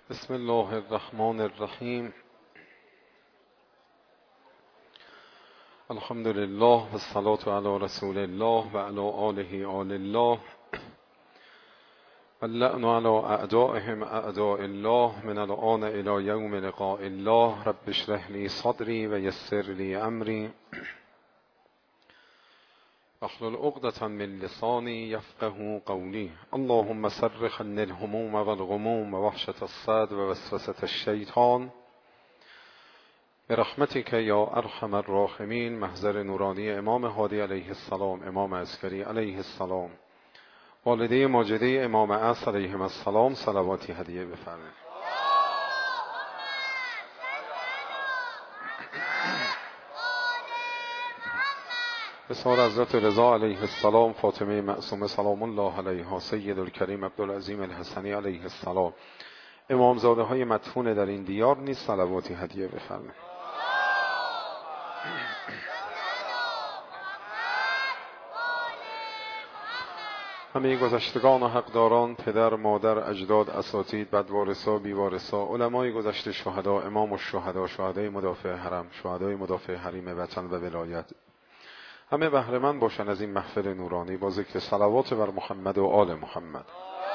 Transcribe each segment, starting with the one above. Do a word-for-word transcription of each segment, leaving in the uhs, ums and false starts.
بسم الله الرحمن الرحیم. الحمد لله و الصلاة علی رسول الله و علی آله آل الله و اللعن علی اعدائهم اعداء الله من الآن الی یوم لقاء الله. رب اشرح لی صدری و یسر لی امری واحلل عقدة من لسانی یفقهوا قولی. اللهم صرف عني الهموم والغموم ووحشة الصدر ووسوسة الشیطان برحمتك یا ارحم الراحمین. محضر نورانی امام هادی علیه السلام، امام عسکری علیه السلام، والده ماجده امام عصر علیهم السلام، صلواتی هدیه بفرمایید. بسیار حضرت رضا علیه السلام، فاطمه معصومه سلام الله علیها، سید الکریم عبدالعظیم الحسنی علیه السلام، امامزاده های مدفون در این دیار نیز صلواتی هدیه بفرمایید. همه گذشتگان و حقداران، پدر، مادر، اجداد، اساتید، بدوارثا، بیوارثا، علمای گذشته، شهدا، امام الشهدا، شهدای مدافع حرم، شهدای مدافع حریم وطن و ولایت، همه بهره مند باشند از این محفل نورانی با ذکر صلوات بر محمد و آل محمد.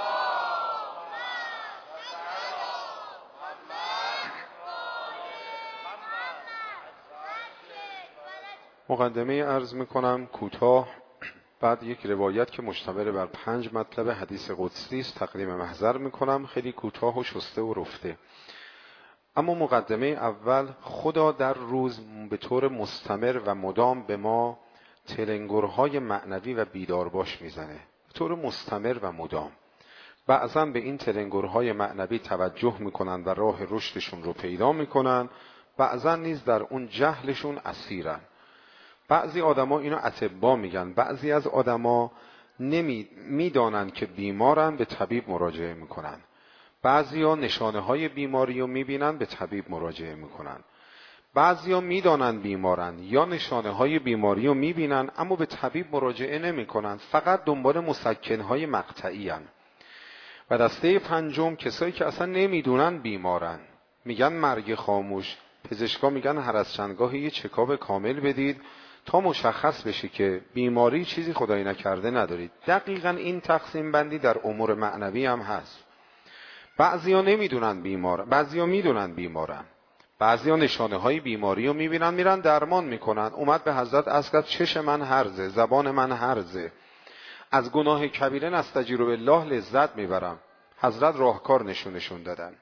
مقدمه عرض میکنم کوتاه، بعد یک روایت که مشتمل بر پنج مطلب حدیث قدسی است تقدیم محضر میکنم، خیلی کوتاه و شسته و رفته. اما مقدمه اول، خدا در روز به طور مستمر و مدام به ما تلنگرهای معنوی و بیدارباش میزنه، به طور مستمر و مدام. بعضا به این تلنگرهای معنوی توجه میکنن و راه رشدشون رو پیدا میکنن، بعضا نیز در اون جهلشون اسیرن. بعضی آدما اینو اطبا میگن، بعضی از آدما نمی میدانن که بیمارن، به طبیب مراجعه میکنن. بعضیا نشانه های بیماری رو میبینن، به طبیب مراجعه میکنن. بعضیا میدانن بیمارن یا نشانه های بیماری رو میبینن اما به طبیب مراجعه نمیکنن، فقط دنبال مسکن های مقطعی هن. و دسته پنجم، کسایی که اصلا نمیدونن بیمارن، میگن مرگ خاموش. پزشکا میگن هر از چندگاه یه چکاپ کامل بدید تا مشخص بشه که بیماری چیزی خدایی نکرده ندارید. دقیقاً این تقسیم بندی در امور معنوی هم هست. بعضیا نمیدونن بیمار، بعضیا میدونن بیمارن، بعضیا نشانه های بیماری رو میبینن میرن درمان میکنن. اومد به حضرت عرض کرد چش من هرزه، زبان من هرزه، از گناه کبیره نستجیر بالله لذت میبرم. حضرت راهکار نشونشون دادن.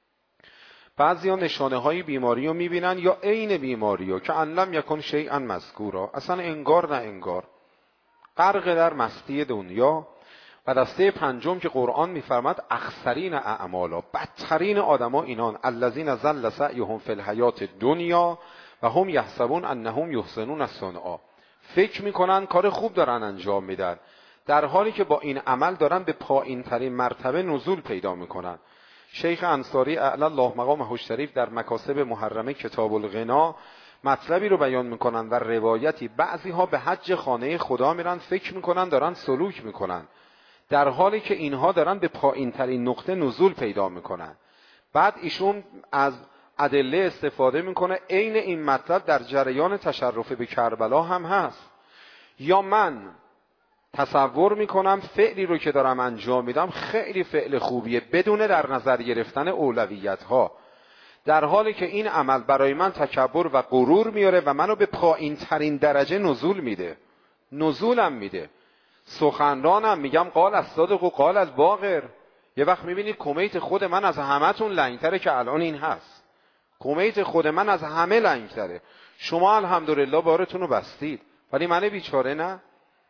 بعضیا نشانه های بیماری رو میبینن یا عین بیماری رو که ان لم یکن شیئا مذکورا، اصلا انگار نه انگار، غرق در مستی دنیا. و دسته پنجم که قرآن میفرماد اخسرین اعمالا، بدترین آدما اینان، الذین ضل سعیهم فی الحیات الدنیا و هم یحسبون انهم یحسنون صنعا. فکر میکنن کار خوب دارن انجام میدن، در حالی که با این عمل دارن به پایین ترین مرتبه نزول پیدا میکنن. شیخ انصاری اعلی الله مقامه الشریف در مکاسب محرمه کتاب الغنا مطلبی رو بیان میکنن و روایتی، بعضی ها به حج خانه خدا میرن، فکر میکنن دارن سلوک میکنن، در حالی که اینها دارن به پایین ترین نقطه نزول پیدا میکنن. بعد ایشون از ادله استفاده میکنه، عین این مطلب در جریان تشرف به کربلا هم هست. یا من تصور میکنم فعلی رو که دارم انجام میدم خیلی فعل خوبیه بدون در نظر گرفتن اولویت ها، در حالی که این عمل برای من تکبر و غرور میاره و منو به پایین ترین درجه نزول میده، نزولم میده. سخنرانم میگم قال از صادق و قال از باقر. یه وقت میبینید کمیت خود من از همه‌تون لنگتره که الان این هست. کمیت خود من از همه لنگتره. شما الحمدلله بارتون رو بستید، ولی من بیچاره نه.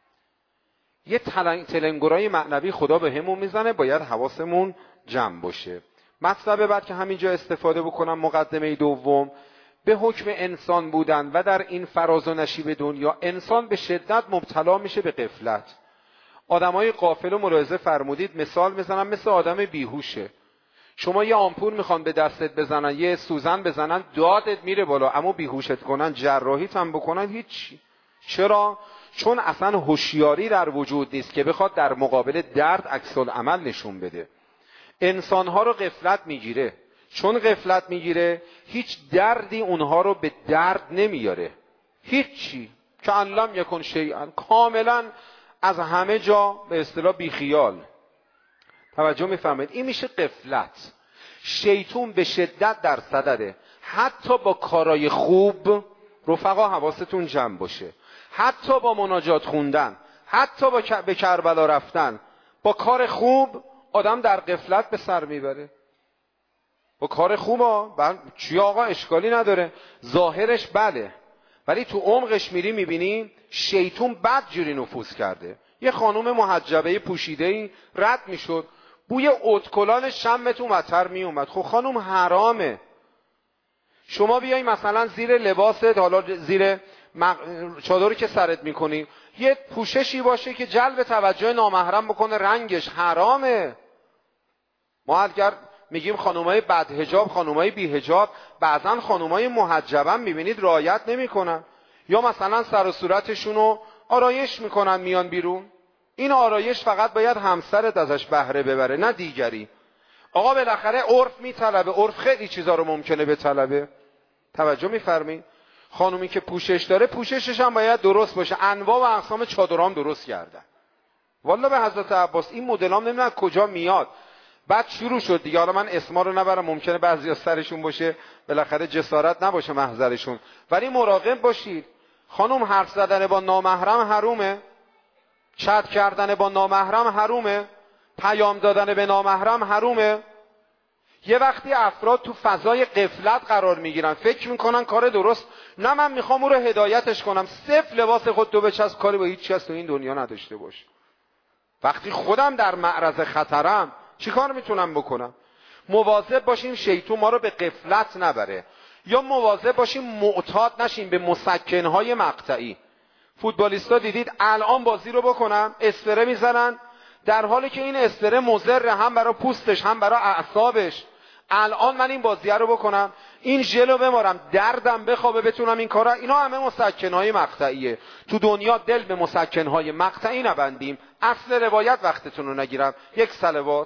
یه تلنگرای معنوی خدا به همون میزنه، باید حواسمون جمع باشه. مطلب بعد که همینجا استفاده بکنم، مقدمه دوم، به حکم انسان بودن و در این فراز و نشیب دنیا انسان به شدت مبتلا میشه به غفلت. آدمای غافل و ملاحظه فرمودید، مثال میزنم مثل آدم بیهوشه. شما یه آمپول میخوان به دستت بزنن، یه سوزن بزنن، دادت میره بالا، اما بیهوشت کنن، جراحیت هم بکنن، هیچ. چرا؟ چون اصلا هوشیاری در وجود نیست که بخواد در مقابل درد عکس العمل نشون بده. انسانها رو غفلت میگیره. چون غفلت میگیره هیچ دردی اونها رو به درد نمیاره. هیچی. که لم یکن شیئا، کاملا از همه جا به اصطلاح بیخیال. توجه میفرمایید؟ این میشه غفلت. شیطون به شدت در صدده. حتی با کارای خوب، رفقا حواستون جمع باشه، حتی با مناجات خوندن، حتی با به کربلا رفتن، با کار خوب آدم در غفلت به سر میبره. با کار خوب ها چی آقا اشکالی نداره، ظاهرش بله، ولی تو عمقش میری میبینی شیطون بد جوری نفوذ کرده. یه خانوم محجبه پوشیده‌ای رد میشد، بوی اتکلان شم تو مطر میومد. خب خانوم حرامه شما بیایی مثلا زیر لباست، حالا زیر مق... چادری که سرت میکنی یه پوششی باشه که جلب توجه نامحرم بکنه، رنگش حرامه. ما اگر میگیم خانومای بد حجاب، خانومای بی حجاب، بعضن خانومای محجبن میبینید رعایت نمیکنن، یا مثلا سر و صورتشونو آرایش میکنن میان بیرون. این آرایش فقط باید همسرت ازش بهره ببره نه دیگری. آقا بالاخره عرف میطلبه، عرف خیلی چیزا رو ممکنه بطلبه. توجه میفرمایید؟ خانومی که پوشش داره پوششش هم باید درست باشه، انواع و اقسام چادرام درست کردن. والله به حضرت عباس این مدلام نمیدونم کجا میاد. بعد شروع شد دیگه، حالا من اسما رو نبرم، ممکنه بعضیا سرشون باشه بالاخره جسارت نباشه محضرشون، ولی مراقب باشید. خانم حرف زدن با نامحرم حرومه، چت کردن با نامحرم حرومه، پیام دادن به نامحرم حرومه. یه وقتی افراد تو فضای غفلت قرار میگیرن، فکر میکنن کار درست، نه من میخوام او رو هدایتش کنم، صفر لباس خود تو بچسب، کاری با هیچ کس تو این دنیا نداشته باش. وقتی خودم در معرض خطرم چی کار میتونم بکنم؟ مواظب باشیم شیطون ما رو به غفلت نبره، یا مواظب باشیم معتاد نشیم به مسکنهای مقطعی. فوتبالیستا دیدید الان بازی رو بکنم اسپره میزنن، در حالی که این اسپره مضر هم برای پوستش هم برای اعصابش. الان من این بازیه رو بکنم، این ژل رو بمارم، دردم بخوابه، بتونم این کارا. اینا همه مسکنهای مقطعیه. تو دنیا دل به مسکنهای مقطعی نبندیم. اصل روایت وقتتون رو نگیرم، یک صلوات.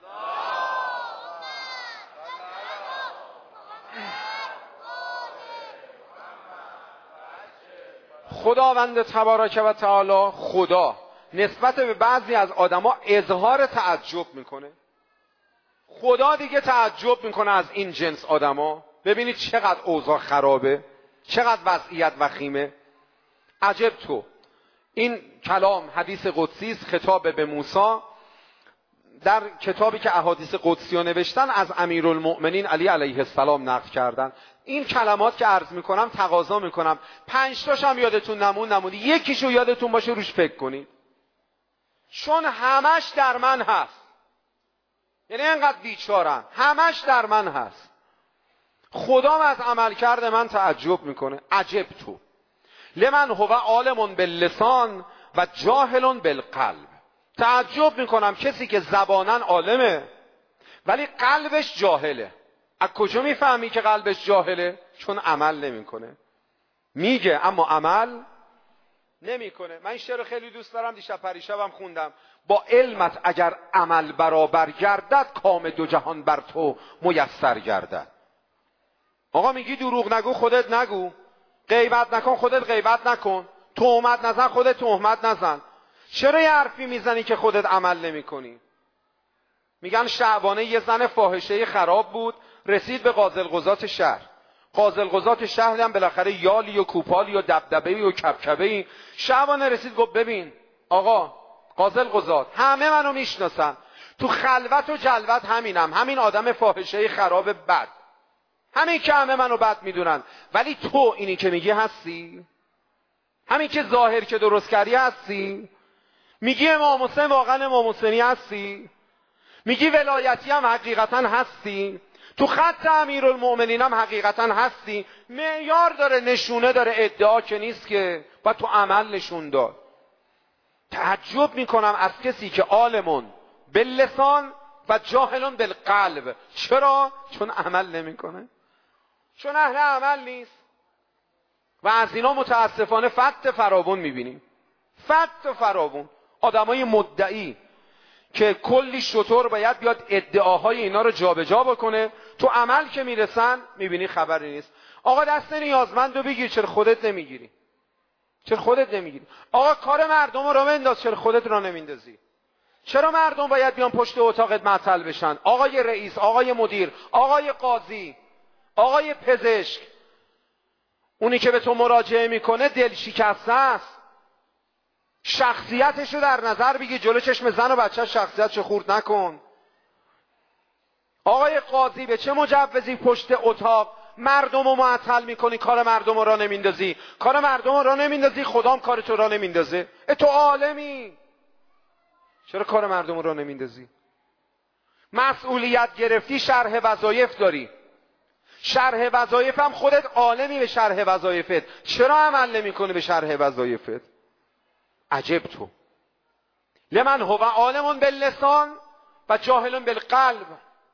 خداوند تبارک و تعالی، خدا نسبت به بعضی از آدما اظهار تعجب میکنه. خدا دیگه تعجب میکنه از این جنس آدما. ببینید چقدر اوضاع خرابه، چقدر وضعیت وخیمه. عجب تو. این کلام حدیث قدسی است، خطاب به موسی. در کتابی که احادیث قدسی رو نوشتن از امیرالمؤمنین علی علیه السلام نقل کردن. این کلمات که عرض میکنم تقاضا میکنم پنج تاش هم یادتون نمون نمونی یکیشو یادتون باشه روش فکر کنید، چون همش در من هست. یعنی اینقدر بیچارم، همش در من هست. خدا از عمل کرده من تعجب میکنه. عجب تو لمن هو عالم باللسان و جاهل بالقلب. تعجب میکنم کسی که زبانن عالمه ولی قلبش جاهله. از کجا میفهمی که قلبش جاهله؟ چون عمل نمیکنه. میگه اما عمل نمیکنه. من این شعر خیلی دوست دارم، دیشب پریشبم خوندم. با علمت اگر عمل برابر گردد، کام دو جهان بر تو میسر گردد. آقا میگی دروغ نگو، خودت نگو. غیبت نکن، خودت غیبت نکن. تهمت نزن، خودت تهمت نزن. چرا یه حرفی میزنی که خودت عمل نمی کنی؟ میگن شعبانه یه زن فاحشه خراب بود، رسید به قاضی القضات شهر. قاضی القضات شهر هم بالاخره یالی و کوپالی و دبدبه‌ای و کبکبه‌ای. شعبانه رسید گفت ببین آقا قاضی القضات، همه منو میشناسن، تو خلوت و جلوت همینم، همین آدم فاحشه خراب بد، همین که همه منو بد میدونن، ولی تو اینی که میگی هستی؟ همین که ظاهر که درست کردی هستی؟ میگی امام حسین واقعا امام حسینی هستی؟ میگی ولایتی هم حقیقتا هستی؟ تو خط امیرالمؤمنین هم حقیقتا هستی؟ معیار داره، نشونه داره، ادعا که نیست که، باید تو عمل نشون داد. تعجب میکنم از کسی که عالمون باللسان و جاهلون بالقلب. چرا؟ چون عمل نمیکنه، چون اهل عمل نیست. و از اینا متاسفانه فت فراوون میبینیم، فت فراوون. آدمای مدعی که کلی شطور باید بیاد ادعاهای اینا رو جابجا بکنه، تو عمل که میرسن میبینی خبری نیست. آقا دست نیازمند رو بگیر، چرا خودت نمیگیری؟ چرا خودت نمیگیری؟ آقا کار مردم رو بنداز، چرا خودت را نمیندازی؟ چرا مردم باید بیان پشت اتاقت معطل بشن؟ آقای رئیس، آقای مدیر، آقای قاضی، آقای پزشک، اونی که به تو مراجعه میکنه دل شکسته است. شخصیتشو در نظر بگیر، جلو چشم زن و بچه شخصیتشو خورد نکن. آقای قاضی، به چه مجوزی پشت اتاق مردم رو معطل میکنی، کار مردم رو را نمیندازی؟ کار مردم رو را نمیندازی، خدام کار تو را نمیندازه. تو عالمی، چرا کار مردم رو را نمیندازی؟ مسئولیت گرفتی، شرح وظایف داری، شرح وظایف هم خودت عالمی به شرح وظایفت، چرا عمل نمیکنی به شرح وظایفت؟ عجب تو. لمن هو عالم باللسان و جاهل بالقلب.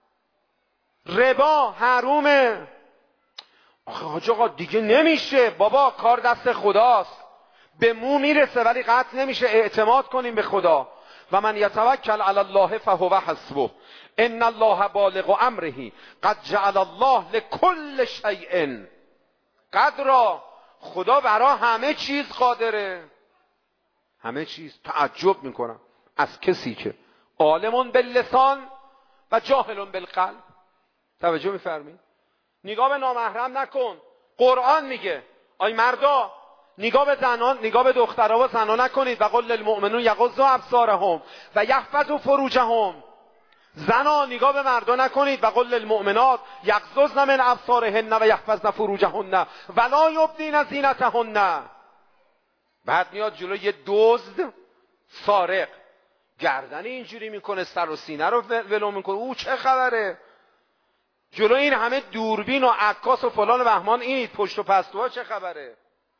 ربا حرومه. آخه حاج آقا دیگه نمیشه بابا، کار دست خداست، به مو میرسه ولی قطع نمیشه. اعتماد کنیم به خدا. و من یتوکل علی الله فهو حسبه ان الله بالغ امره قد جعل الله لكل شیء قدرا. خدا برا همه چیز قادره، همه چیز. تعجب میکنم از کسی که عالم باللسان و جاهل بالقلب. توجه میفرمایید؟ نگاه به نامحرم نکن. قرآن میگه آی مردا نگاه به زنان، نگاه به دخترها و زنان نکنید. و قل للمؤمنون یغضوا ابصارهم و یحفظوا فروجهم. زنا نگاه به مردا نکنید. و قل للمؤمنات یغضضن من ابصارهن و یحفظن فروجهن ولا یبدین زینتهن. بعد میاد جلو یه دزد سارق، گردن اینجوری میکنه، سر و سینه رو ولو میکنه، او چه خبره؟ جلو این همه دوربین و عکاس و فلان و بهمان، این پشت و پستوها چه خبره؟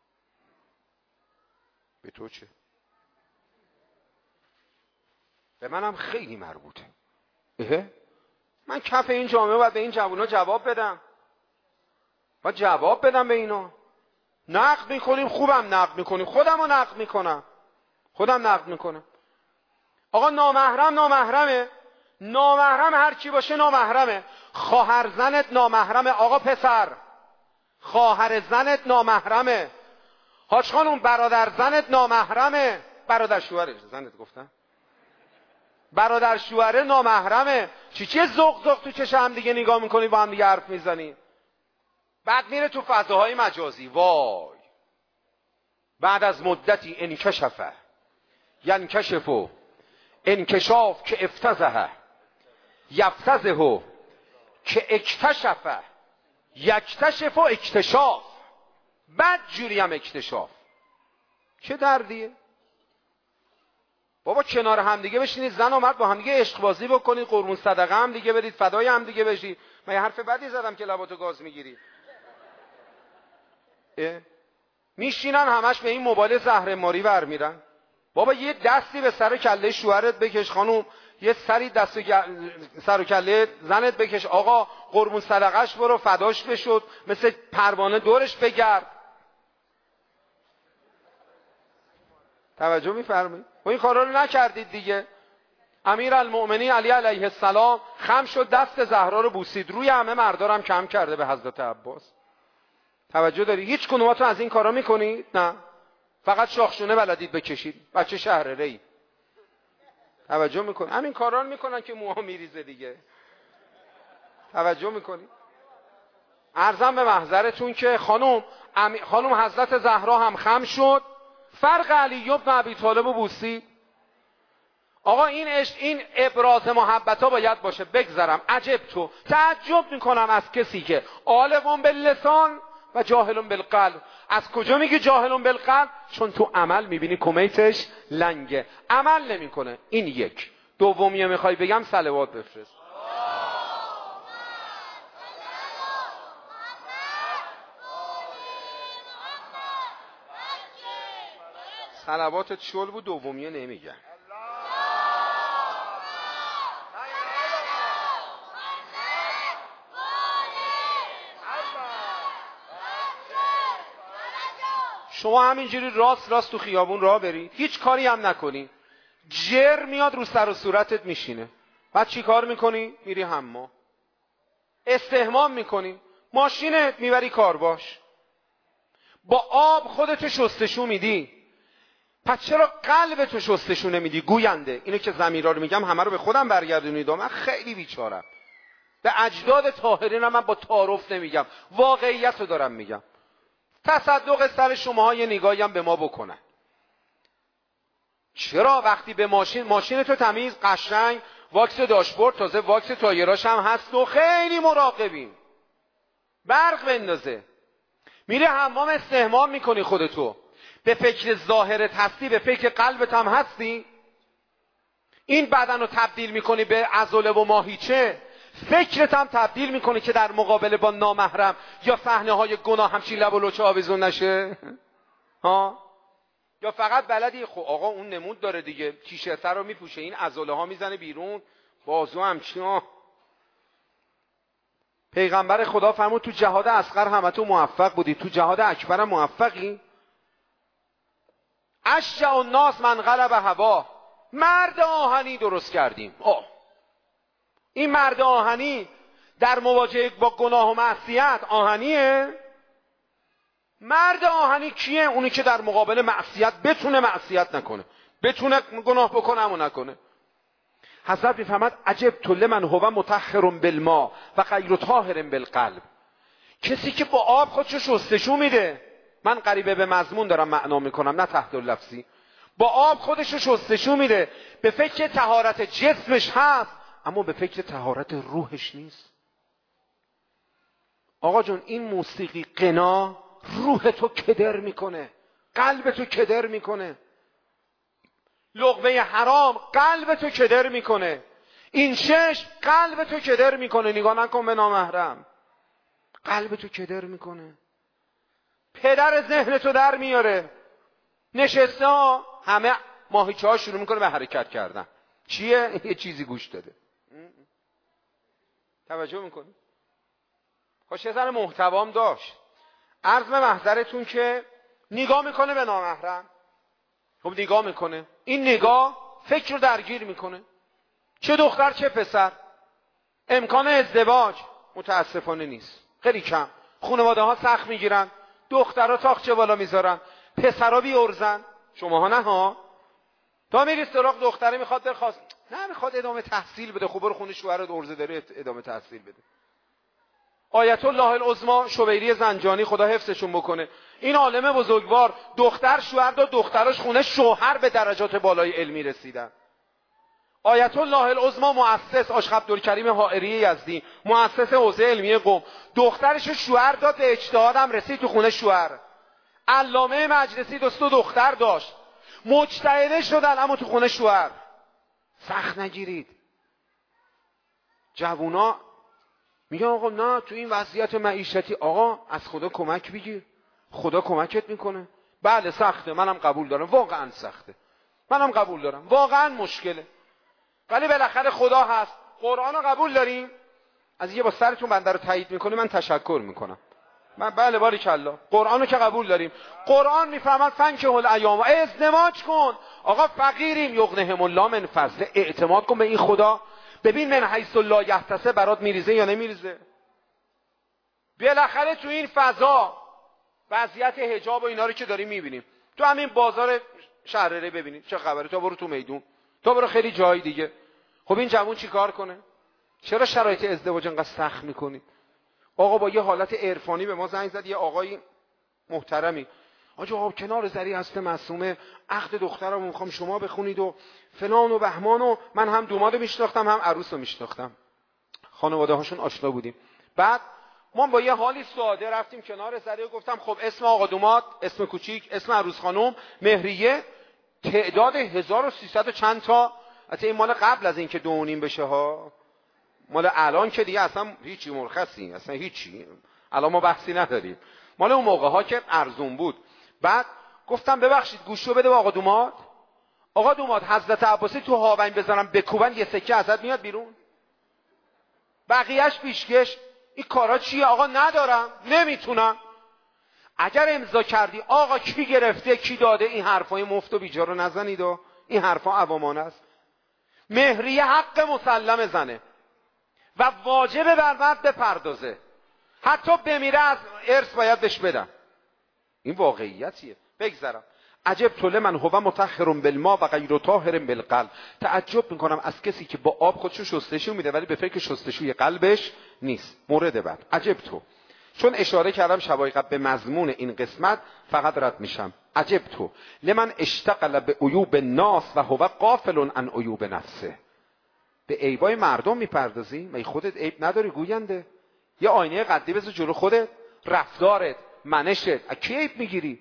به تو چه؟ به منم خیلی مربوطه. اه؟ من کف این جامعه باید به این جوونا جواب بدم، باید جواب بدم به اینا. نقد میکنیم، خوبم نقد میکنیم، خودم رو نقد میکنم، خودم نقد میکنم. آقا نامحرم نامحرمه، نامحرم هر کی باشه نامحرمه. خواهر زنت نامحرمه. آقا پسر، خواهر زنت نامحرمه. حاج خانم برادر زنت نامحرمه. برادر شوهرش زنت گفتن، برادر شوهره نامحرمه. چی چی زغ زغ تو چشم هم دیگه نگاه میکنی، با هم دیگه حرف میزنی، بعد میره تو فضاهای مجازی. وای، بعد از مدتی انکشفه ینکشفو انکشاف که افتزه یفتزه که اکتشفه یکتشف و اکتشاف. بد جوری هم اکتشاف. چه دردیه بابا؟ کنار هم دیگه بشینید، زن و مرد با هم دیگه عشق بازی بکنید، قربون صدقه هم دیگه برید، فدای هم دیگه بشید. من یه حرف بدی زدم که لباتو گاز میگیری؟ میشینن همش به این موبایل زهر ماری ور میرن. بابا یه دستی به سر کله شوهرت بکش خانوم، یه سری دست سر و کله زنت بکش. آقا قربون صدقش برو، فداش بشد، مثل پروانه دورش بگرد. توجه میفرمایید؟ و این کارا رو نکردید دیگه. امیرالمؤمنین علی علیه السلام خم شد، دست زهرا رو بوسید، روی همه مردار هم کم کرده به حضرت عباس. توجه داری؟ هیچ کدوماتون از این کارا میکنید؟ نه، فقط شاخشونه بلدید بکشید، بچه شهر ری. توجه میکنید؟ همین کارا رو میکنن که موها میریزه دیگه. توجه میکنید؟ عرضم به محضرتون که خانم امی... خانم حضرت زهرا هم خم شد، فرق علی بن ابی طالب و بوسی. آقا این عشق، این ابراز محبت ها باید باشه. بگذرم عجب تو، تعجب میکنم از کسی که عالم باللسان و جاهل بالقلب. از کجا میگی جاهل بالقلب؟ چون تو عمل میبینی کمیتش لنگه، عمل نمیکنه. این یک. دومیه میخوای بگم صلوات بفرست. صلواتت شل بود، دومیه نمیگم. شما همینجوری راست راست تو خیابون راه برید، هیچ کاری هم نکنید، جر میاد رو سر و صورتت میشینه. بعد چی کار میکنی؟ میری حمام. استحمام میکنی، ماشینت میبری کارواش، با آب خودتو شستشو میدی. پس چرا قلبتو شستشو نمیدی؟ گوینده. اینو که ضمیرا رو میگم همه رو به خودم برگردونید. من خیلی بیچارم. به اجداد طاهرین من با تعارف نمیگم، واقعیت رو دارم میگم. تصدق سر شماها یه نگاهی هم به ما بکنن. چرا وقتی به ماشین ماشین تو تمیز قشنگ، واکس داشبورد تازه، واکس تایراش هم هست و خیلی مراقبیم، برق بندازه، میره حمام استحمام میکنی، خودتو به فکر ظاهرت هستی؟ به فکر قلبت هم هستی؟ این بدن رو تبدیل میکنی به عضله و ماهیچه، فکرت هم تبدیل میکنی که در مقابله با نامحرم یا صحنه های گناه همچین لب و لوچه آویزون نشه؟ ها؟ یا فقط بلدی خب آقا اون نمود داره دیگه، تیشرت رو میپوشه، این عضله ها میزنه بیرون، بازو همچین. پیغمبر خدا فرمود تو جهاد اصغر همتون موفق بودی، تو جهاد اکبر هم موفقی؟ اشجع الناس من غلب هوا. مرد آهنی درست کردیم. آه. این مرد آهنی در مواجهه با گناه و معصیت آهنیه؟ مرد آهنی کیه؟ اونی که در مقابل معصیت بتونه معصیت نکنه، بتونه گناه بکنه اما نکنه. حضرت میفهمد عجب لمن هو مطهر بالماء و غیر طاهر بالقلب. کسی که با آب خودشو شستشو میده، من قریبه به مضمون دارم معنا میکنم نه تحت لفظی، با آب خودشو شستشو میده، به فکر طهارت جسمش هست اما به فکر طهارت روحش نیست. آقا جون این موسیقی قنا روح تو کدر میکنه، قلب تو کدر میکنه. لقمه حرام قلب تو کدر میکنه. این چشم قلب تو کدر میکنه، نگاه نکن به نامحرم، قلب تو کدر میکنه. پدر ذهن تو در میاره. نشسته ها همه ماهیچه ها شروع میکنه به حرکت کردن. چیه؟ یه چیزی گوش داده. توجه میکنی؟ خوش یه ذره محتوام داشت. عرض به محضرتون که نگاه میکنه به نامحرم. خب نگاه میکنه، این نگاه فکر رو درگیر میکنه، چه دختر چه پسر. امکان ازدواج متاسفانه نیست، خیلی کم. خانواده ها سخت میگیرن، دخترها تاقچه بالا میذارن، پسرها بیورزن. شماها نه ها. تا میری سراغ دختره میخواد درخواست، نه میخواد ادامه تحصیل بده، خب برو خونه شوهرت ارزه داره ادامه تحصیل بده. آیت الله العظما شبیری زنجانی خدا حفظشون بکنه، این عالم بزرگوار دختر شوهر داد، دختراش خونه شوهر به درجات بالای علمی رسیدن. آیت الله العظما مؤسس آشق عبدالکریم حائری یزدی، مؤسس حوزه علمی قم، دخترش شوهر داد، به اجتهاد هم رسید تو خونه شوهر. علامه مجلسی دوست و دختر داشت، مجتهده شدن اما تو خونه شوهر. سخت نگیرید. جوونا میگن آقا نه تو این وضعیت معیشتی، آقا از خدا کمک بگیر، خدا کمکت میکنه. بله سخته، منم قبول دارم، واقعا سخته، منم قبول دارم، واقعا مشکله، ولی بالاخره خدا هست. قرآن رو قبول داریم؟ از یه با سرتون بنده رو تایید میکنه من تشکر میکنم. من بله باریکالله، قرآن رو که قبول داریم. قرآن میفهمد فنکحوا الایام، ازدواج کن. آقا فقیریم، یغنیهم الله من فضل، اعتماد کن به این خدا، ببین من حیث لا یحتسب برات میریزه یا نمیریزه. بالاخره تو این فضا وضعیت حجاب و اینا رو که داریم میبینیم، تو همین بازار شهرره ببینید چه خبره، تا برو تو میدون، تا برو خیلی جای دیگه. خب این جوون چی کار کنه؟ چرا شرایط ازدواج انقدر سخت میکنید؟ آقا با یه حالت عرفانی به ما زنگ زد یه آقای محترمی، آجا آقا کنار زری هست معصومه، عقد دخترم میخوام شما بخونید و فلان و بهمان و من هم دوماد میشناختم هم عروس رو میشناختم، خانواده هاشون آشنا بودیم. بعد ما با یه حالی ساده رفتیم کنار زری و گفتم خب اسم آقا دوماد، اسم کوچیک، اسم عروس خانم، مهریه، تعداد هزار و سیصد و چند تا. حتی این مال قبل از اینکه دو و نیم بشه ها، مال الان که دیگه اصلا هیچی مرخصی، اصلا هیچی، الان ما بحثی نداریم، مال اون موقع ها که ارزون بود. بعد گفتم ببخشید گوشو بده با آقا دوماد، آقا دوماد حضرت عباسی تو هاون بزنم بکوبن یه سکه ازت میاد بیرون؟ بقیهش پیشکش. این کارا چیه؟ آقا ندارم، نمیتونم. اگر امضا کردی آقا کی گرفته کی داده، این حرفای مفت و بیجا رو نزنید و این حرفا عوامانه است. مهریه حق مسلم زنه و واجبه بر مرد بپردازه، حتی بمیره از ارث باید بهش بدن. این واقعیتیه. بگذرم. عجب تو لمن هو مطهر بالماء و غیر طاهر بالقلب. تعجب میکنم از کسی که با آب خودشو شستشو میده ولی به فکر شستشوی قلبش نیست. مورد بعد. عجب تو، چون اشاره کردم شبای قبل به مضمون این قسمت فقط رد میشم. عجب تو لمن اشتغل به عیوب الناس و هو غافل عن عیوب نفسه. به عیبای مردم میپردازی؟ می خودت عیب نداری گوینده؟ یه آینه قدی بذار جلو خودت، رفتارت، منشت، از کی عیب میگیری؟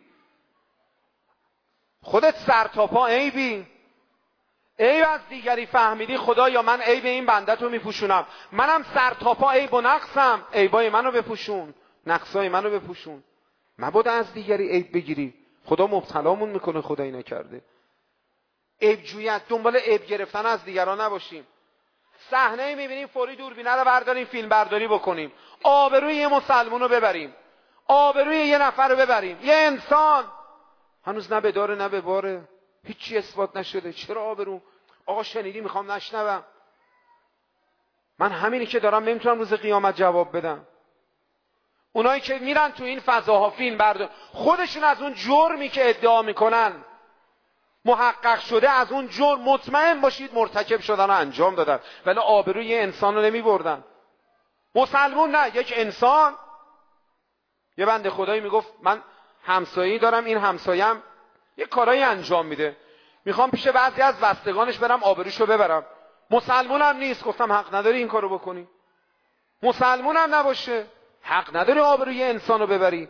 خودت سر تا پا عیبی. عیب از دیگری فهمیدی خدا یا من عیب این بنده رو میپوشونم، منم سر تا پا عیب و نقصم، عیبای منو بپوشون، نقصای منو بپوشون. مبادا از دیگری عیب بگیری، خدا مبتلامون میکنه. خدایی نکرده. عیب جویت، دنبال عیب گرفتن از دیگران نباشیم. صحنه میبینیم فوری دوربینه رو برداریم فیلم برداری بکنیم، آبروی یه مسلمون رو ببریم، آبروی یه نفر رو ببریم، یه انسان هنوز نه به داره نه به باره، هیچی اثبات نشده. چرا آبرو؟ آقا شنیدی؟ میخوام نشنوم. من همینی که دارم نمیتونم روز قیامت جواب بدم. اونایی که میرن تو این فضاها فیلم بردار، خودشون از اون جرمی که ادعا میکنن محقق شده، از اون جرم مطمئن باشید مرتکب شدن و انجام دادن، ولی آبروی یه انسان رو نمی بردن. مسلمون نه، یک انسان. یه بنده خدایی میگفت من همسایه‌ای دارم، این همسایم یه کارایی انجام میده، میخوام پیش بعضی از بستگانش برم آبروشو ببرم. مسلمونم نیست. گفتم حق نداری این کارو بکنی. مسلمونم نباشه، حق نداری آبروی انسان رو ببری.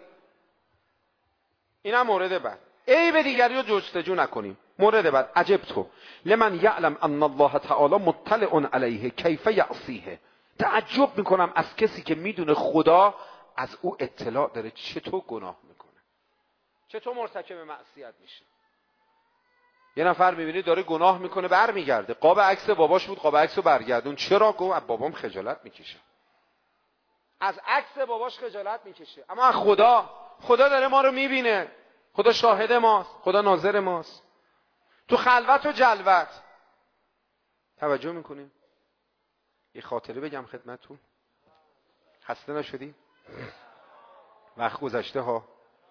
اینم مورد بعد. عیب دیگری رو جستجو نکنیم. مورد بعد. عجب تو لمن یعلم ان الله تعالی مطلع علیه کیف یعصیه. تعجب میکنم از کسی که میدونه خدا از او اطلاع داره چطور گناه میکنه، چطور مرتکب معصیت میشه. یه نفر میبینی داره گناه میکنه برمیگرده، قاب عکس باباش بود قاب عکسو برگردون. چرا؟ گفت بابام خجالت میکشه، از عکس باباش خجالت میکشه. اما از خدا، خدا داره ما رو میبینه، خدا شاهد ماست، خدا ناظر ماست. تو خلوت و جلوت توجه میکنیم. یه خاطره بگم خدمتتون، خسته نشدی؟ وقت گذشته ها.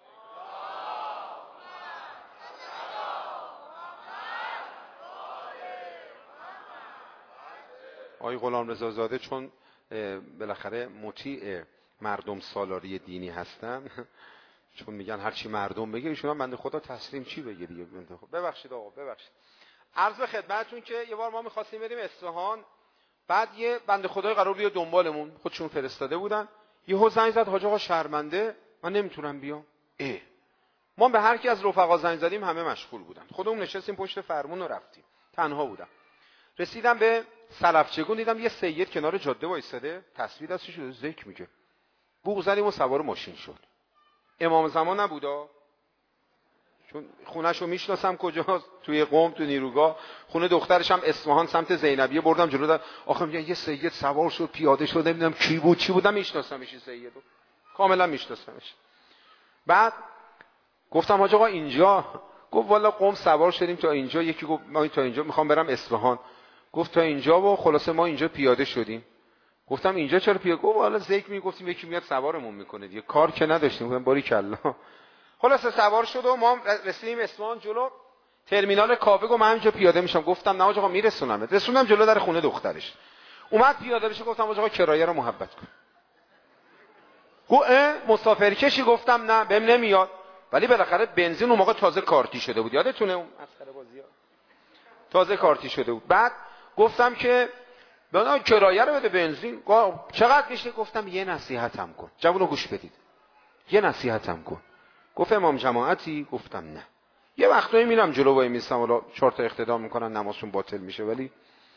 آقای غلامرضا زاده چون بالاخره مطیع مردم سالاری دینی هستن، چون میگن هر چی مردم بگه ایشون هم بنده خدا تسلیم چی بگه دیگه. ببخشید آقا ببخشید. عرض به خدمتتون که یه بار ما می‌خواستیم بریم اصفهان، بعد یه بنده خدای قرار بیاد دنبالمون، خودشون فرستاده بودن. یهو زنگ زد حاج آقا شرمنده من نمیتونم بیام. اه ما به هر کی از رفقا زنگ زدیم همه مشغول بودن، خودمون نشستیم پشت فرمون و رفتیم، تنها بودم. رسیدم به سلفچگون، دیدم یه سید کنار جاده وایساده، تصویر دستش رو ذکر میگه. بوق زدیم و سوار ماشین شد. امام زمان نبودا، چون خونه‌شو میشناسم کجاست، توی قم تو نیروگاه. خونه دخترش هم اصفهان سمت زینبیه. بردم جلو در آخه میگن یه سید سوار شد پیاده شد، نمیدونم کی بود چی بودم، میشناسمش این سیدو، کاملا میشناسمش. بعد گفتم حاج آقا اینجا؟ گفت والا قم سوار شدیم تا اینجا. یکی گفت ما تا اینجا میخوام برم اصفهان. گفت تا اینجا و خلاصه ما اینجا پیاده شدیم. گفتم اینجا چرا پیاده؟ گفت والا ذکر میگفتیم یکی میاد سوارمون میکنه دیگه، کار که نداشتیم. گفتم باریکلا. خلاصه سوار شد و ما رسیدیم اصفهان. جلو ترمینال کاوه گفت من اینجا پیاده میشم. گفتم نه آقا میرسونم. رسوندم جلو در خونه دخترش. اومد پیاده بشه. گفتم آقا کرایه رو محبت کن. گفت مسافرکشی؟ گفتم نه بهم نمیاد. ولی بالاخره بنزین اون موقع تازه کارتی شده بود، یادتونه اون مسخره بازی‌ها، تازه کارتی شده بود. بعد گفتم که بنا کرایه رو بده بنزین. گفت چقدر میشه؟ گفتم یه نصیحتم کن. جوونو گوش بدید، یه نصیحتم کن. گفت امام جماعتی؟ گفتم نه. یه وقتایی میرم جلو وای میستم حالا چهار تا اقتدا میکنن نمازشون باطل میشه، ولی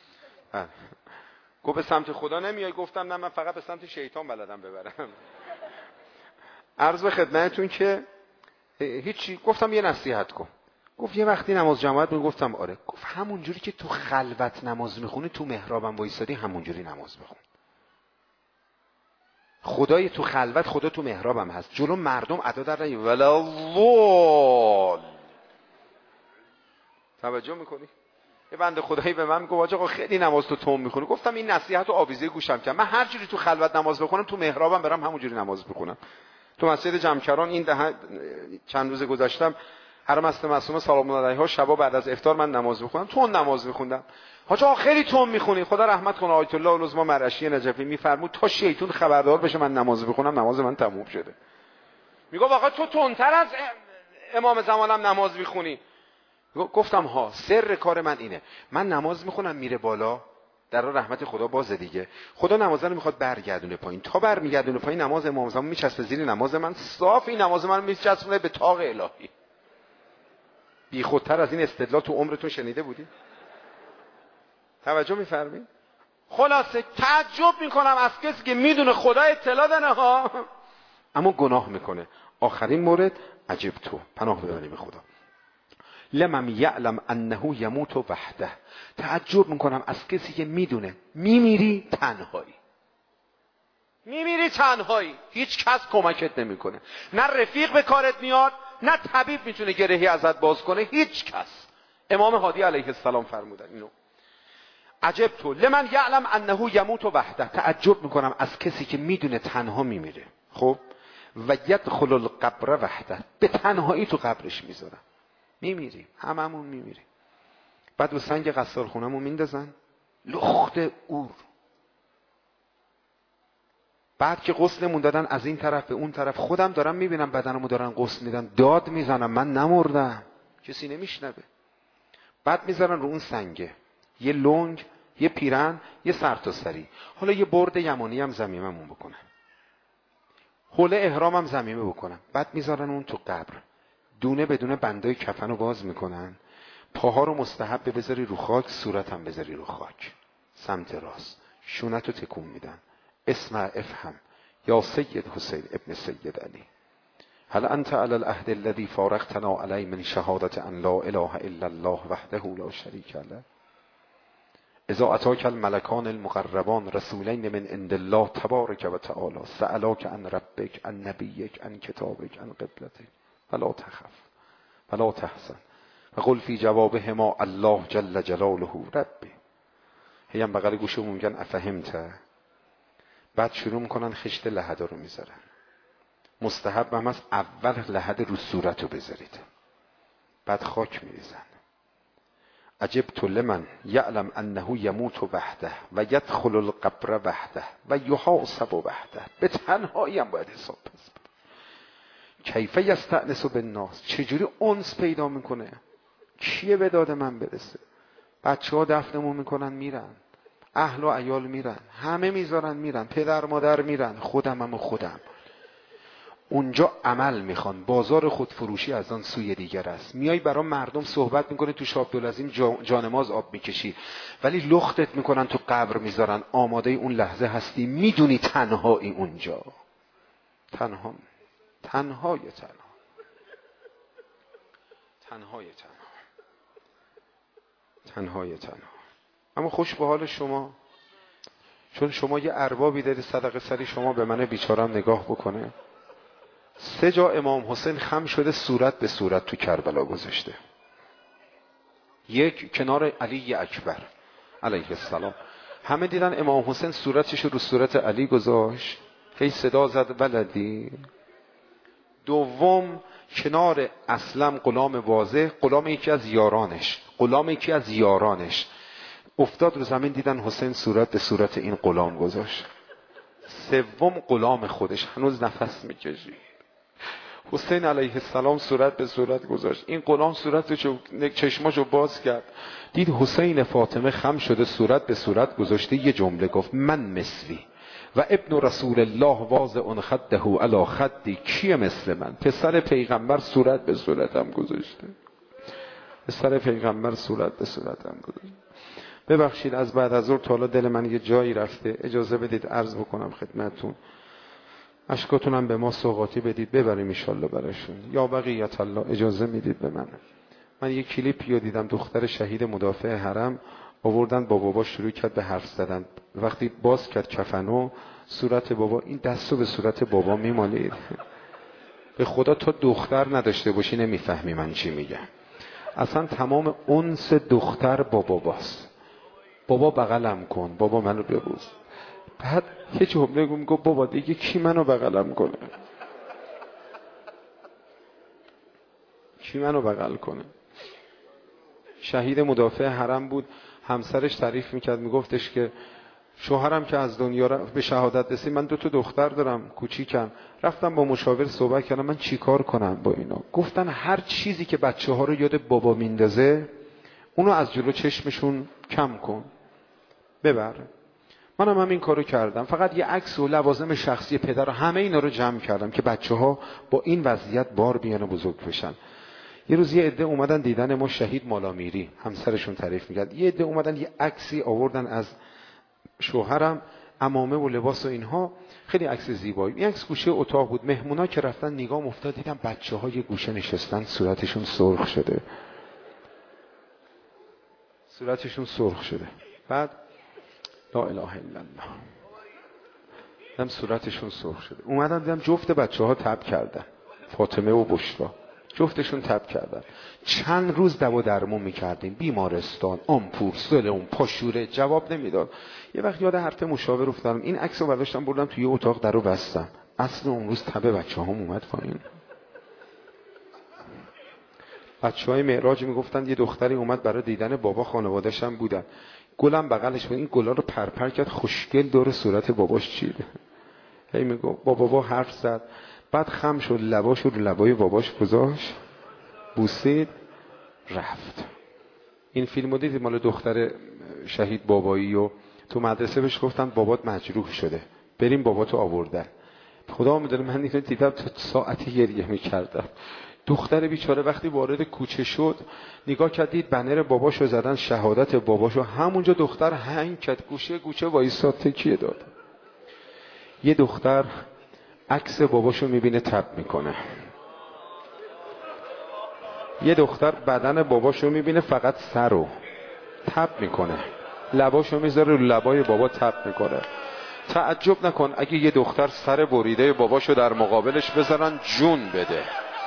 گفت به سمت خدا نمیای؟ گفتم نه من فقط به سمت شیطان بلدم ببرم. عرض به خدمتتون که هیچی. گفتم یه نصیحت کن. گفت یه وقتی نماز جماعت می. گفتم آره. گفت همون جوری که تو خلوت نماز میخونی تو محرابم وایسادی همون جوری نماز بخون. خدای تو خلوت، خدا تو محرابم هست، جلو مردم ادا در نهی ولا وال. توجه میکنی؟ یه بنده خدایی به من گفت آقا خیلی نماز تو تون میخونی. گفتم این نصیحت رو آویزه گوشم کردم. من هر جوری تو خلوت نماز بخونم تو محرابم برم همونجوری نماز بخونم. تو مسجد جمکران این ده... چند روز گذاشتم حرم است معصومه سلام الله علیها شبا بعد از افطار من نماز میخونم، تون نماز میخوندم. حاج آقا خیلی تون میخونی. خدا رحمت کنه آیت الله العظما مرعشی نجفی میفرمود تا شیطان خبردار بشه من نماز بخونم نماز من تموم شده. میگه واقعا تو تندتر از امام زمانم نماز میخونی. گفتم ها سر کار من اینه، من نماز میخونم میره بالا، در رحمت خدا بازه دیگه. خدا نماز رو میخواد برگردونه پایین، تا برمیگردونه پایین نماز امام زمان میچسبه زیر نماز من، صاف این نماز من میچسبه به طاق الهی. بی خودتر از این استدلال تو عمرتون شنیده بودی؟ توجه میفرمایید؟ خلاصه تعجب میکنم از کسی که میدونه خدا اطلاع داره ها اما گناه میکنه. آخرین مورد عجب تو پناه ببریم خدا. لمن یعلم انه یموت وحده. تعجب میکنم از کسی که میدونه میمیری تنهایی. میمیری تنهایی، هیچ کس کمکت نمیکنه، نه رفیق به کارت میاد، نه طبیب میتونه گرهی ازت باز کنه، هیچ کس. امام هادی علیه السلام فرمودن اینو. عجب تو لمن یعلم انه یموت وحده. تعجب میکنم از کسی که میدونه تنها میمیره. خب و یدخل القبر وحده، به تنهایی تو قبرش میذارن. میمیریم، هممون میمیریم. بعد رو سنگ غسال خونمون میندازن، لخت اور. بعد که غسلمون دادن از این طرف به اون طرف، خودم دارم میبینم بدنمو دارن غسل میدن، داد میزنم من نمردم، کسی نمیشنوه. بعد میذارن رو اون سنگه یه لنگ، یه پیرن، یه سرتاسری، حالا یه برد یمانی هم زمیممون بکنن، حوله احرامم زمیمه بکنن. بعد میذارن اون تو قبر، دونه بدونه بندای کفن رو باز میکنن، پاها رو مستحب بذاری رو خاک، صورتم بذاری رو خاک، سمت راست، شونت رو تکون میدن. اسمع افهم یا سید حسین ابن سید علی، هل انت علی العهد الذی فارقتنا علی من شهادت ان لا اله الا الله وحده لا شریک له. اذا اتاک الملکان المقربان رسولین من عند الله تبارک و تعالی سألاک عن ربک عن نبیک عن کتابک عن قبلتک فلا تخف فلا تحزن وقل فی جوابهما الله جل جلاله ربی. هی هم بغل گوشمون میگن افهمت. بعد شروع میکنن خشت لحد رو میذارن. مستحب هم هست اول لحد رو صورت رو بذارید، بعد خاک میریزن. عجب تو لمن یعلم انه یموت وحده و یدخل القبر وحده و یحاسب وحده. به تنهایی هم باید حساب پس بده. کیف یستأنس بالناس، چجوری انس پیدا میکنه، کیه به داد من برسه. بچه ها دفنمون میکنن میرن، اهل و عیال میرن، همه میذارن میرن، پدر مادر میرن، خودم هم و خودم. اونجا عمل میخوان، بازار خودفروشی از آن سوی دیگر است. میای برای مردم صحبت میکنه، تو شاب دولزیم جانماز آب میکشی، ولی لختت میکنن تو قبر میذارن. آماده اون لحظه هستی، میدونی تنهایی اونجا، تنها تنهای تنها تنهای تنها تنهای تنها. اما خوش به حال شما، چون شما یه اربابی داری صدقه سری شما به من بیچارم نگاه بکنه. سه جا امام حسین خم شده صورت به صورت تو کربلا گذاشته. یک کنار علی اکبر علیه السلام، همه دیدن امام حسین صورتش رو صورت علی گذاشت، هی صدا زد ولدی. دوم کنار اسلم غلام واضح، غلام یکی از یارانش، غلام یکی از یارانش افتاد رو زمین، دیدن حسین صورت به صورت این غلام گذاشت. سوم غلام خودش هنوز نفس میکشید، حسین علیه السلام صورت به صورت گذاشت. این غلام صورتشو چشماشو باز کرد، دید حسین فاطمه خم شده صورت به صورت گذاشته. یه جمله گفت من مثلی و ابن رسول الله واضع خده علی خدی. کیه مثل من؟ پسر پیغمبر صورت به صورتم گذاشته، پسر پیغمبر صورت به صورتم گذاشته. ببخشید از بعد از ظهر تا حالا دل من یه جایی رفته، اجازه بدید عرض بکنم خدمتتون. اشکاتونم به ما سوغاتی بدید ببریم انشالله براشون. یا بقیت الله اجازه میدید به من. من یه کلیپی رو دیدم، دختر شهید مدافع حرم آوردن با بابا شروع کرد به حرف زدن. وقتی باز کرد کفنو، صورت بابا، این دستو به صورت بابا میمالید. به خدا تا دختر نداشته باشی نمیفهمی من چی میگم. اصلا تمام انس دختر با باباست. بابا بغلم کن، بابا منو ببوس. بعد یه جمله میگم بابا دیگه کی منو بغلم کنه؟ کی منو بغل کنه؟ شهید مدافع حرم بود، همسرش تعریف میکرد، میگفتش که شوهرم که از دنیا به شهادت رسید، من دو تا دختر دارم کوچیکم، رفتم با مشاور صحبت کردم من چیکار کنم با اینا؟ گفتن هر چیزی که بچه ها رو یاد بابا میندازه اونو از جلو چشمشون کم کن، ببر. منم هم این کارو کردم، فقط یه عکس و لوازم شخصی پدر و همه اینا رو جمع کردم که بچه ها با این وضعیت بار بیان و بزرگ بشن. یه روز یه عده اومدن دیدن ما شهید مالامیری، همسرشون تعریف میکرد، یه عده اومدن یه عکسی آوردن از شوهرم، عمامه و لباس و اینها، خیلی عکس زیبایی. این عکس گوشه اتاق بود، مهمونا که رفتن نگاه افتاد دیدم بچه‌ها یه گوشه نشستن، صورتشون سرخ شده، صورتشون سرخ شده. بعد لا اله الا الله، دیدم صورتشون سرخ شده. اومدن دیدم جفت بچه‌ها تب کردن، فاطمه و بشرا جفتشون تب کردن. چند روز دوا درمون میکردیم، بیمارستان، آمپور، سلون، پاشوره، جواب نمیداد. یه وقت یاد حرف مشاور افتادم، این عکسو برداشتم بردم توی اتاق درو بستم. اصل اون روز تب بچه‌هام اومد پایین. بچه‌های معراج میگفتن یه دختری اومد برای دیدن بابا، خانواده‌ش هم بودن، گلم بغلش بود، این گلا رو پرپر کرد، خوشگل دور صورت باباش چیده. هی میگه با بابا حرف زد، بعد خم شد، لباش رو لبای باباش گذاشت، بوسید، رفت. این فیلمو دیدید مال دختر شهید بابایی، و تو مدرسه بهش گفتن بابات مجروح شده، بریم باباتو آوردن. خدا میدونه من اینو دیدم تا ساعتی گریه میکردم. دختر بیچاره وقتی وارد کوچه شد نگاه کردید بنر باباشو زدن، شهادت باباشو، همونجا دختر هنگ کرد، گوشه گوشه وایساد تکیه داد. یه دختر عکس باباشو میبینه تب میکنه، یه دختر بدن باباشو میبینه فقط سرو، تب میکنه، لباشو میذاره رو لبای بابا، تب میکنه. تعجب نکن اگه یه دختر سر بریده باباشو در مقابلش بذارن جون بده.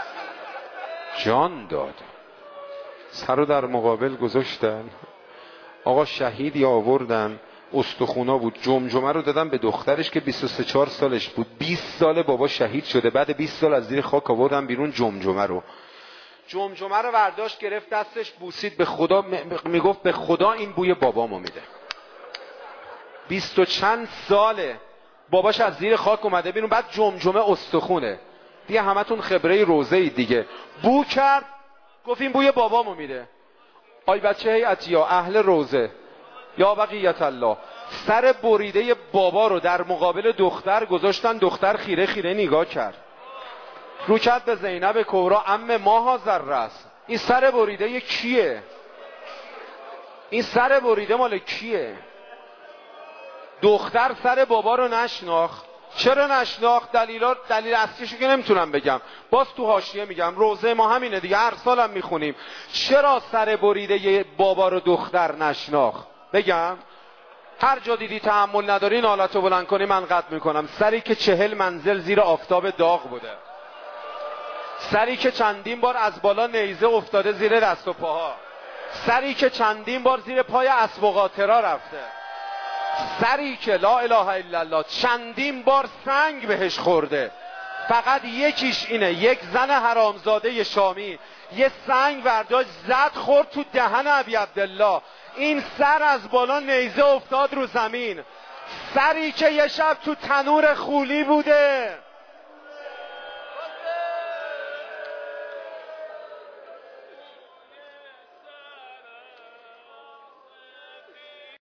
جان داد، سرو در مقابل گذاشتن. آقا شهیدی آوردن، استخونا بود، جمجمه رو دادن به دخترش که بیست و سه چهار سالش بود، بیست سال بابا شهید شده، بعد بیست سال از زیر خاک آوردن بیرون جمجمه رو. جمجمه رو برداشت گرفت دستش بوسید، به خدا میگفت به خدا این بوی بابامو میده. بیست و چند ساله باباش از زیر خاک اومده بیرون، بعد جمجمه استخونه دیگه، همتون خبره روزه ای دیگه. بو کرد گفت این بوی بابامو میده. آی بچه هیئتیا اهل روزه یا بقیت الله، سر بریده بابا رو در مقابل دختر گذاشتن، دختر خیره خیره نگاه کرد، رو کرد به زینب کبرا، عمه ما ذره است، این سر بریده کیه؟ این سر بریده مال کیه؟ دختر سر بابا رو نشناخت. چرا نشناخت؟ دلیل دلیل اصلیشو که نمیتونم بگم، باز تو حاشیه میگم، روزه ما همینه دیگه، هر سالم میخونیم. چرا سر بریده بابا رو دختر نشناخت؟ بگم هر جا دیدی تحمل نداری نالتو بلند کنی من قطع میکنم. سری که چهل منزل زیر آفتاب داغ بوده، سری که چندین بار از بالا نیزه افتاده زیر دست و پاها، سری که چندین بار زیر پای اسب و قاطرا رفته، سری که لا اله الا الله چندین بار سنگ بهش خورده. فقط یکیش اینه، یک زن حرامزاده شامی یه سنگ برداشت زد خورد تو دهن ابی عبدالله، این سر از بالا نیزه افتاد رو زمین. سری که یه شب تو تنور خولی بوده،